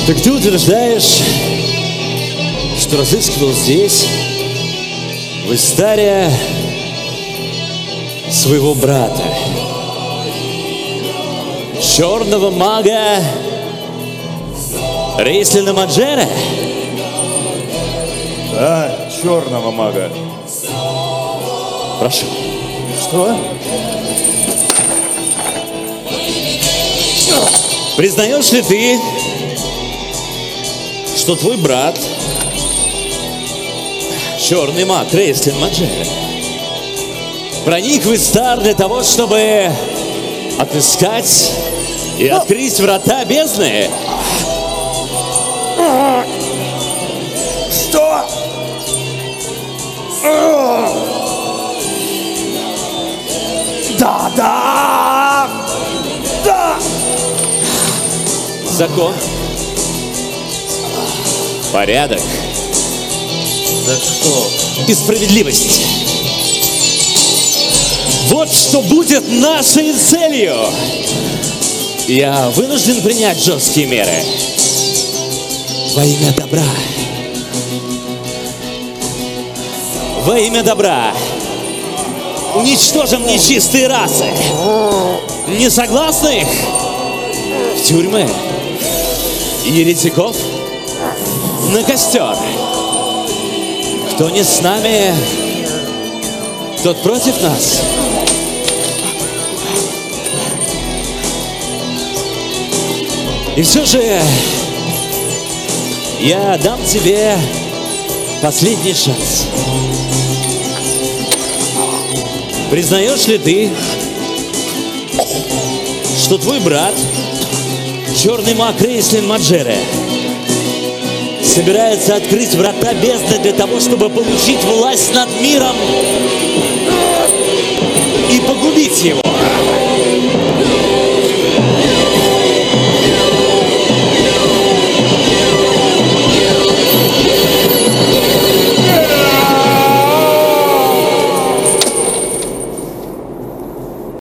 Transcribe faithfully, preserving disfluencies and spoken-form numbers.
Так ты утверждаешь, что разыскивал здесь, в Истаре, своего брата, черного мага Рейслина Маджера? Да, черного мага. Прошу. Что? Признаешь ли ты, что твой брат, черный маг Рейслин Маджера, проник в Истар для того, чтобы отыскать и открыть врата бездны? Что? Да, да, да. Закон, порядок Да что? и справедливость. Вот что будет нашей целью. Я вынужден принять жесткие меры во имя добра. Во имя добра. Уничтожим нечистые расы. Несогласных в тюрьмы. Еретиков на костер. Кто не с нами, тот против нас. И все же я дам тебе последний шанс. Признаешь ли ты, что твой брат, черный маг Рейслин Маджера, собирается открыть врата бездны для того, чтобы получить власть над миром и погубить его?